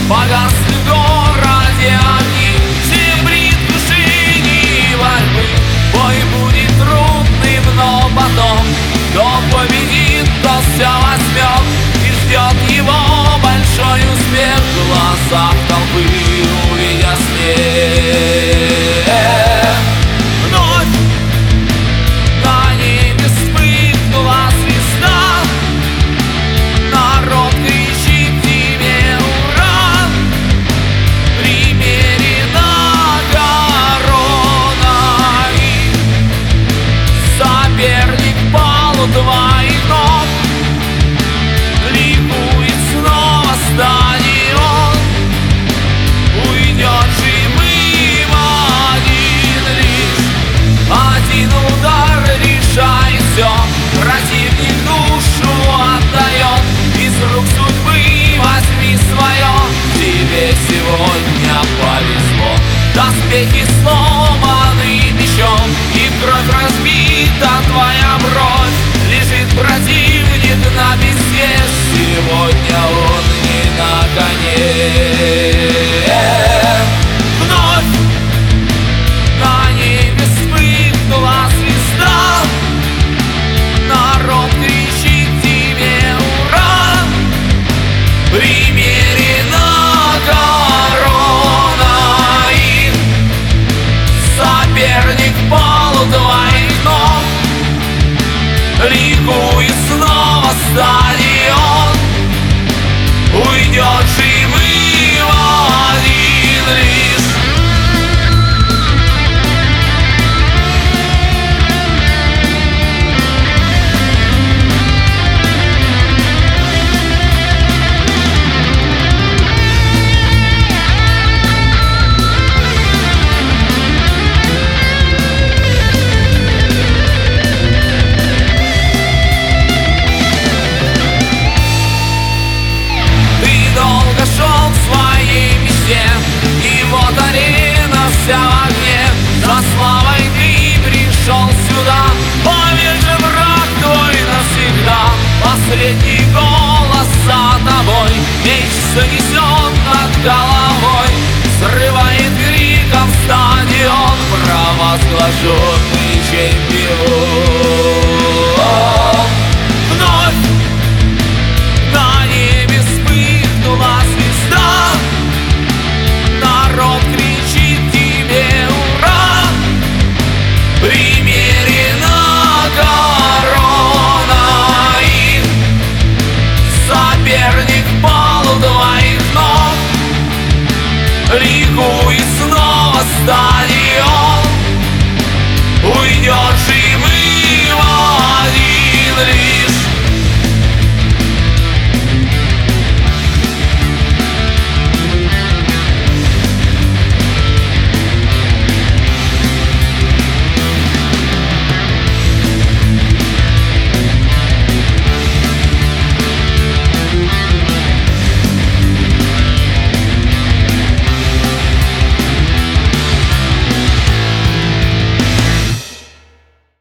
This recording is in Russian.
Погасли в городе огни, серебрит крушение борьбы. Бой будет трудным, но потом кто победит, тот все возьмет, и ждет его большой успех. В глазах толпы увидя снег, вновь на небе вспыхнула звезда. Народ кричит тебе ура, примерена корона, и соперник пал у твоих ног. Ликует снова стадион, уйдет живым один удар решает все. Противник душу отдает, из рук судьбы возьми свое. Тебе сегодня повезло, доспехи сломаны мечом, и в кровь разбита твоя бровь. Лежит противник на песке, сегодня он не на коне. Вновь на небе вспыхнула звезда. Народ кричит тебе ура, примерена корона, и соперник пал у твоих ног. Ликует снова стадион, уйдет живым один лишь. Долго шел к своей мечте, и вот арена вся в огне. За славой ты пришел сюда, поверь же, враг твой навсегда. Последний голос за тобой, меч занесен над головой, срывает криком стадион провозглашенный чемпион. Вновь на небе вспыхнула звезда. Народ кричит тебе ура, примерена корона, и соперник пал у твоих ног. Ликует снова стадион,